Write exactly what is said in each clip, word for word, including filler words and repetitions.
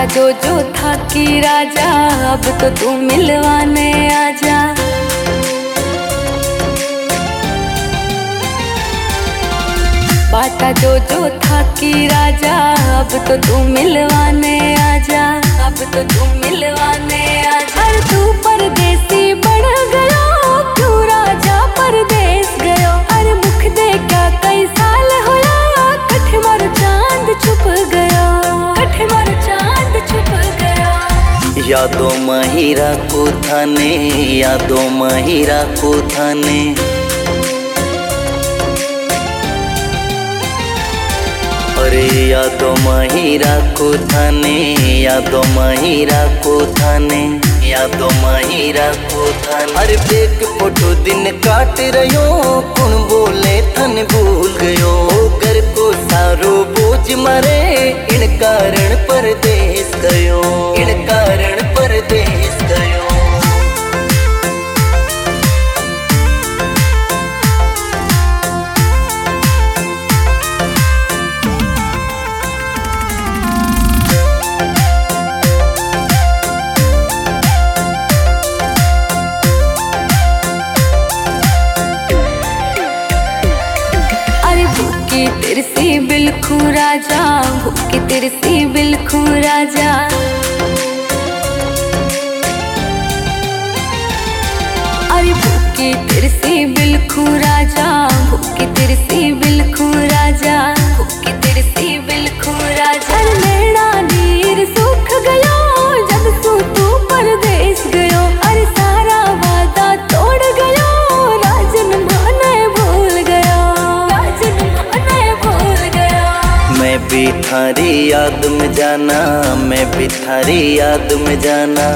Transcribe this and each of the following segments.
जो जो था कि राजा अब तो तू मिलवाने आजा। बाटा जो जो था कि राजा अब तो तू मिलवाने आजा। अब तो तू मिलवाने आजा। अरे तू परदेसी बढ़ गयो क्यों राजा परदेस गयो। अरे मुख देखा कई साल होया कठ मर चांद छुप गयो। कठ मर चांद छुप गयो। यादों महिरा को थाने यादों महिरा को थाने। अरे यादों महिरा को थाने यादों महिरा को थाने यादों महिरा को थाने। अरे देख फोटो दिन काट रयो कौन बोले थन भूल गयो। घर को सारो बोझ मरे इन कारण परदेस गयो। इन कारण परदेस गयो। तिरसी बिलखू राजा भूखी तिरसी बिलखू राजा। अरे भूखी तिरसी बिलखू राजा भूखी तिरसी बिलखू राजा। भूखी तिरसी बिलखू राजा। नैना नीर सूख गयो जब सू तू परदेस गयो। अरे सारा वादा तोड़ गयो राजन माने भूल गयो। राजन माने भूल गयो। मैं भी थारी याद में जाना मैं भी थारी याद में जाना।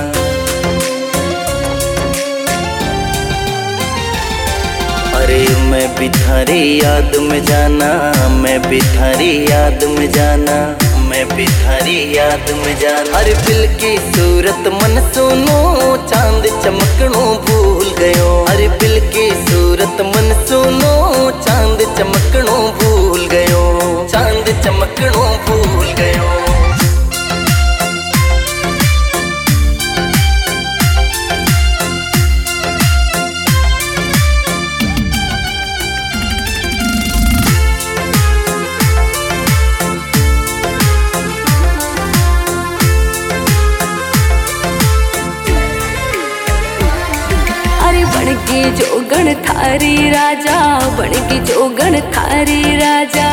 अरे मैं भी थारी याद में जाना मैं भी थारी याद में जाना मैं भी थारी याद में जाना। अरे बिल की सूरत मन सुनो चांद चमकनो भूल गयो। अरे बिल की सूरत मन सुनो चांद चमकनो भूल गयो। चांद चमकनो भूल गयो। बनगी जोगण थारी राजा बनगी जोगण थारी राजा।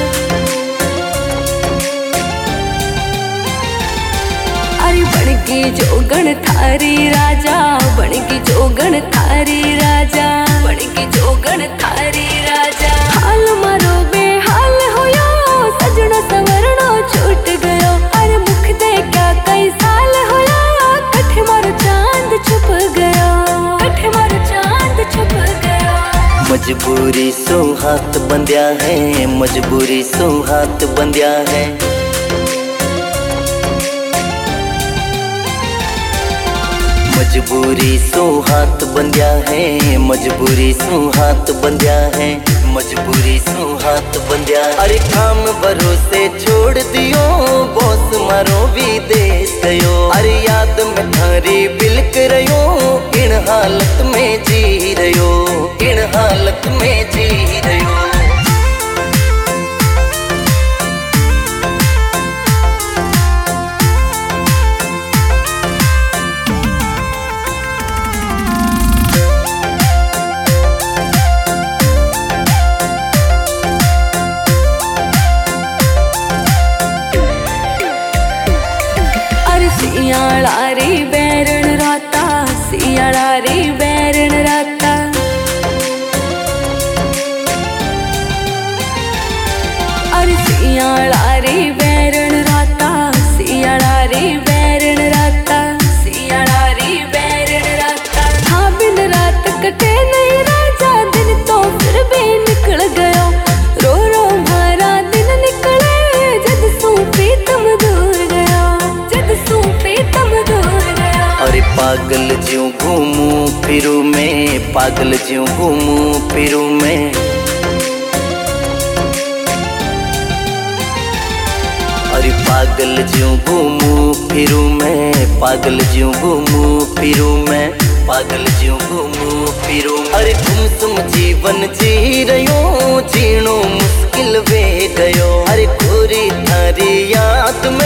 अरे बनगी जोगण थारी राजा बनगी जोगण थारी राजा। बनगी जोगण थारी राजा। हाल मारो बेहाल होयो सजनो सवरणो छूट गयो। अरे मुख देखा कई साल होया कठ मर चांद छुप गयो। कठ मर चांद छुप गयो। मजबूरी सो हाथ बंध्या है मजबूरी सो हाथ बंध्या है। मजबूरी सो हाथ बंध्या है मजबूरी सो हाथ बंध्या है मजबूरी सो हाथ बंध्या। अरे काम भरोसे छोड़ दियो बॉस मारो विदेश गयो। अरे याद में थारी बिलक रयो इन हालत में जी रयो। इन हालत में जी रयो। सियाड़ा रे बैरण राता सियाड़ा रे बैरण राता। अरे सियाड़ा रे बैरण राता सियाड़ा रे बैरण राता। सियाड़ा रे बैरण राता। हाँ बिन रात कटे नहीं राजा दिन तो फिर भी निकल गयो। रो रो मारा दिन निकले जद सू प्रीतम दूर गयो। जद सू प्रीतम दूर गयो। अरे पागल ज्यों घूमूं फिरूं मैं पागल ज्यों घूमूं फिरूं मैं। अरे पागल ज्यों घूमू फिरू मैं, पागल ज्यों घूमू फिरू मैं, पागल ज्यों घूमू फिरू। अरे गुमसुम जीवन जी रह्यो, जीणो मुश्किल वे गयो। अरे गोरी थारी याद में